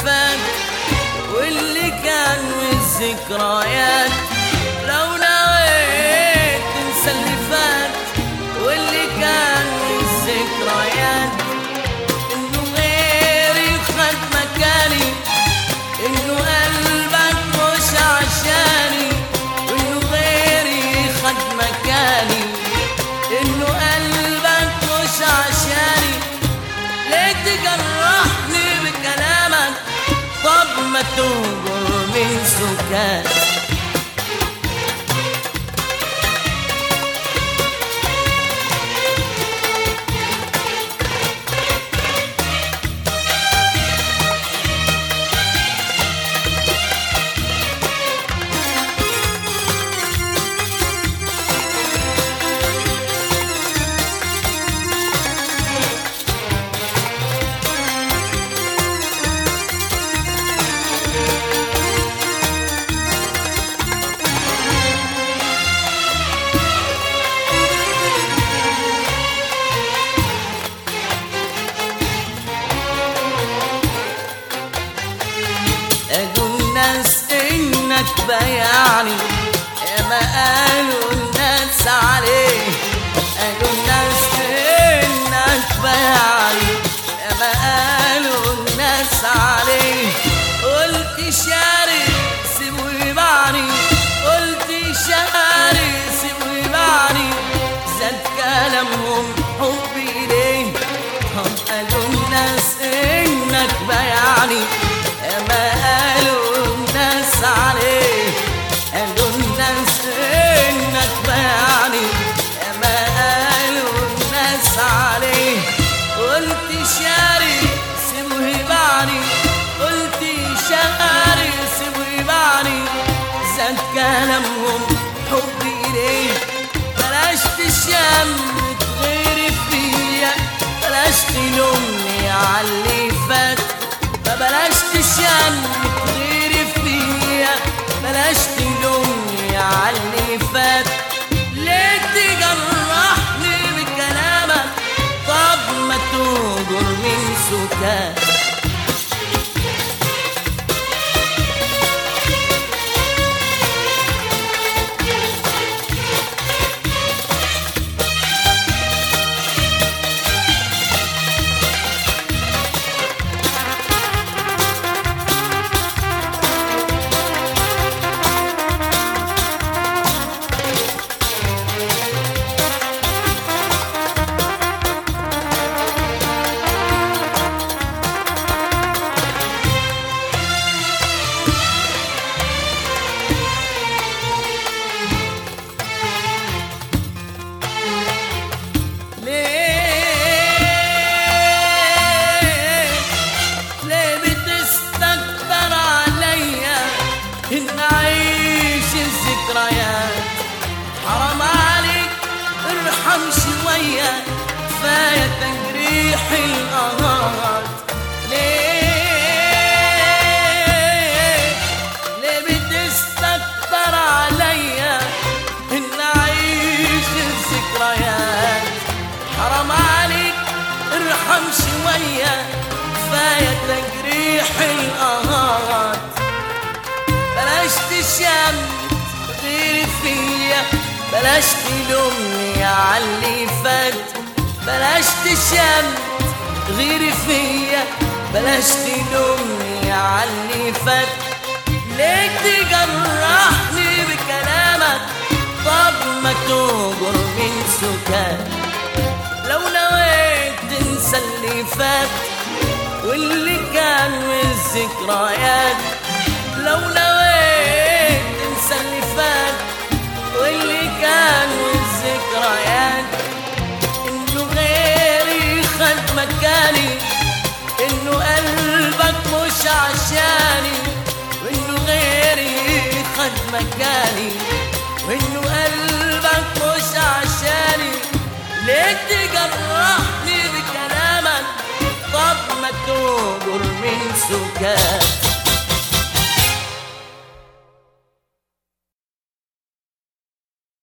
فات واللي كان والذكريات. لو نويت تنسى اللي فات واللي كان والذكريات، انه غيري خد مكاني، انه قلبك مش عشاني، انه غيري خد مكاني، انه قلبك مش عشاني. ليه تجرحني بكلامك؟ طب ما تهجر من سكات. بيعني يا ما قالوا الناس عليه، قالوا الناس انك بيعني يا ما قالوا الناس عليه. قلت شاري سيبوا يبعني، قلت شاري سيبوا يبعني، زاد كلامهم حبي ليه. هم قالوا الناس انك بيعني يا ما قالوا الناس عليه، قالوا الناس انك بيعني يا ما قالوا الناس عليه. قلت شاري سيبوا يبعني، قلت شاري سيبوا يبعني، زاد كلامهم حبي ليه. بلاش تشمت غيري فيا، بلاش تلومني عاللي فات، بلاش تشمت غيري فيا، بلاش تلومني عاللي فات. ليه تجرحني بكلامك؟ طب ما تهجر من سكات. حرام عليك ارحم شوية، كفاية تجريح القهار. ليه بتستكتر عليا إن أعيش الذكريات؟ حرام عليك ارحم شوية، كفاية تجريح القهار. بلاش تشمت غيري فيا، بلاش تلومني عاللي فات، بلاش تشمت غيري فيا، بلاش تلومني عاللي فات. ليه تجرحني بكلامك؟ طب ما تهجر من سكات. لو نويت تنسى اللي فات واللي كان والذكريات، لو نويت تنسى اللي فات واللي كان والذكريات، انه غيري خد مكاني، انه قلبك مش عشاني، وانه غيري خد مكاني، وانه قلبك مش عشاني. ليه تجرحني بكلامك؟ طب ما تهجر من سكات.